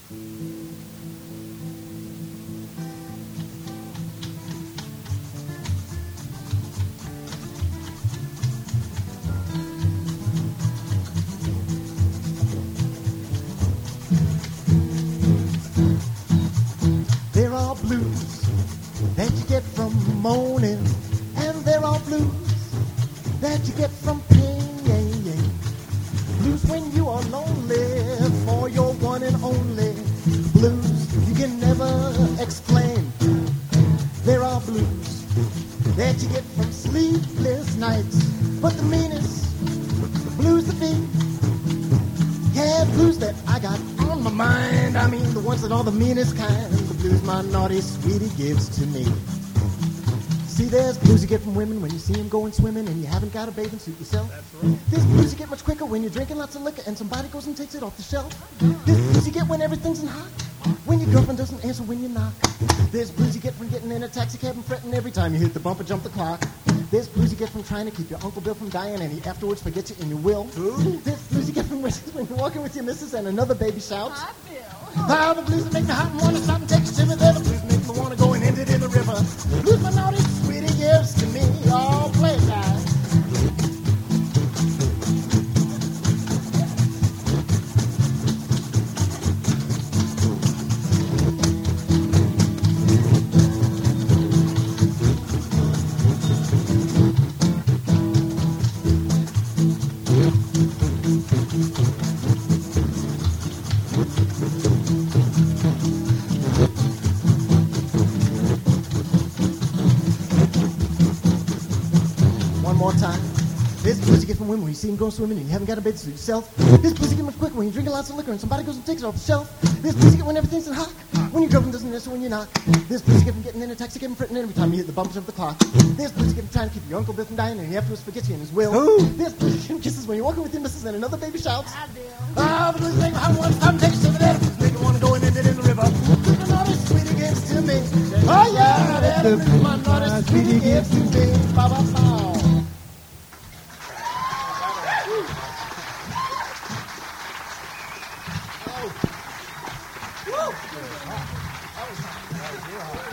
There are blues that you get from moaning, and there are blues that you get from pain. Blues when you are lonely for your one and only. Blues you can never explain. There are blues that you get from sleepless nights, but the meanest blues to be, yeah, blues that I got on my mind. I mean the ones that are the meanest kind, the blues my naughty sweetie gives to me. See, there's blues you get from women when you see them going swimming and you haven't got a bathing suit yourself. That's right. There's blues you get much quicker when you're drinking lots of liquor and somebody goes and takes it off the shelf. There's blues you get when everything's in hot, when your girlfriend doesn't answer when you knock. There's blues you get from getting in a taxi cab and fretting every time you hit the bumper, jump the clock. There's blues you get from trying to keep your Uncle Bill from dying and he afterwards forgets you in your will. There's blues you get from when you're walking with your missus and another baby shouts, "Hi, Bill." Ah, the blues that make me hot and want to stop and take a shiver. They're the blues that make me want to go and end it in the river. Blues my naughty sweetie gives to me. All play time. More time. This blues you get from women when you see them go swimming and you haven't got a bathing suit yourself. This blues you get much quicker when you drink lots of liquor and somebody goes and takes it off the shelf. This blues you get when everything's in hot, when your girlfriend doesn't answer when you knock. This blues you get from getting in a taxi cab and fretting every time you hit the bumper of the clock. This blues you get from trying to keep your Uncle Bill from dying and he afterwards forgets you in his will. This blues you get from kisses when you're walking with your missus and another baby shouts, "Hi, Bill." Ah, the blues make me want to stop and take a shiver. There, the blues make me want to go and end it in the river. Blues my naughty sweetie gives to me. Oh yeah, that's the blues my naughty sweetie gives to me. Ba ba ba. Woo!